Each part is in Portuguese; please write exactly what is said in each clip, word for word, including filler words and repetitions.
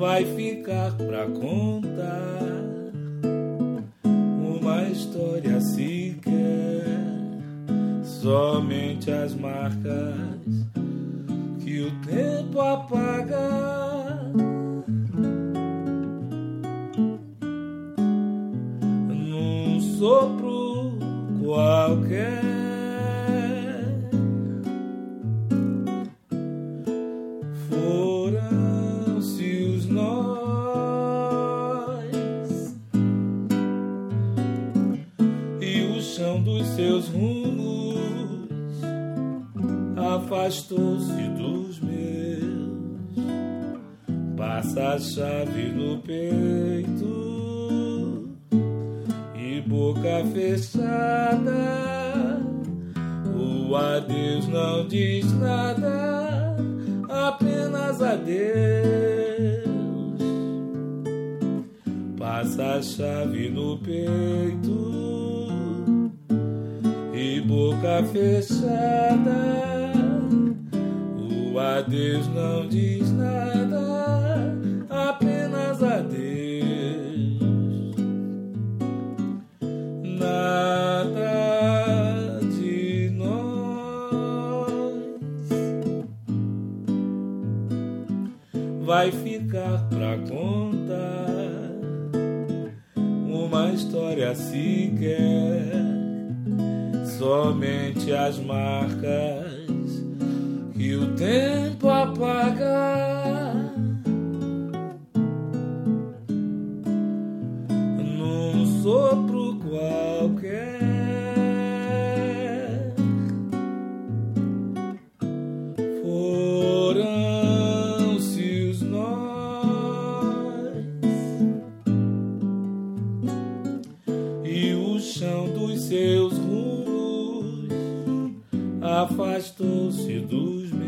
vai ficar pra contar uma história sequer, somente as marcas que o tempo apaga. Num sopro qualquer, foram-se os nós e o chão dos seus rumos afastou-se dos meus. Passa a chave no peito e boca fechada, o adeus não diz nada, apenas adeus. Passa a chave no peito e boca fechada, o adeus não diz nada, apenas adeus. Nada de nós vai ficar pra contar uma história sequer, somente as marcas que o tempo apaga. Num sopro qualquer, foram-se os nós e o chão dos seus rumos afastou-se dos meus.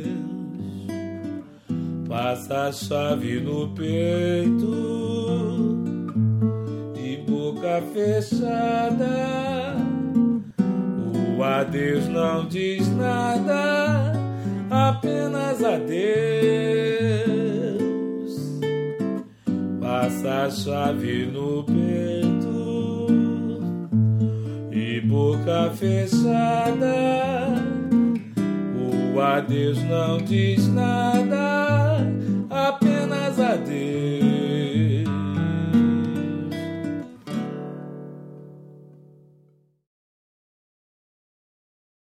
Passa a chave no peito e boca fechada, o adeus não diz nada, apenas adeus. Passa a chave no peito e boca fechada, o adeus não diz nada,